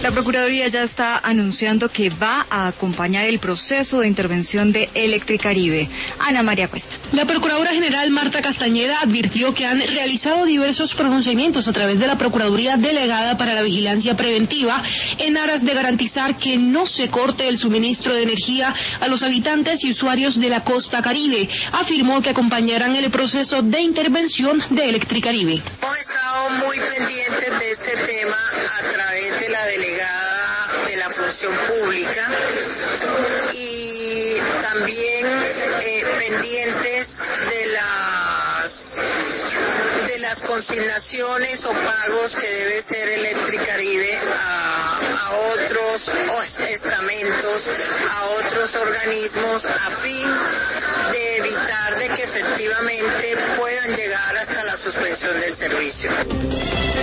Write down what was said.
La Procuraduría ya está anunciando que va a acompañar el proceso de intervención de Electricaribe. Ana María Cuesta. La Procuradora General Marta Castañeda advirtió que han realizado diversos pronunciamientos a través de la Procuraduría Delegada para la Vigilancia Preventiva en aras de garantizar que no se corte el suministro de energía a los habitantes y usuarios de la costa Caribe. Afirmó que acompañarán el proceso de intervención de Electricaribe. Hemos estado muy pendientes de este tema a través de la delegada de la función pública y también pendientes de las consignaciones o pagos que debe ser Electricaribe a otros estamentos, a otros organismos, a fin de evitar de que efectivamente puedan llegar hasta la suspensión del servicio.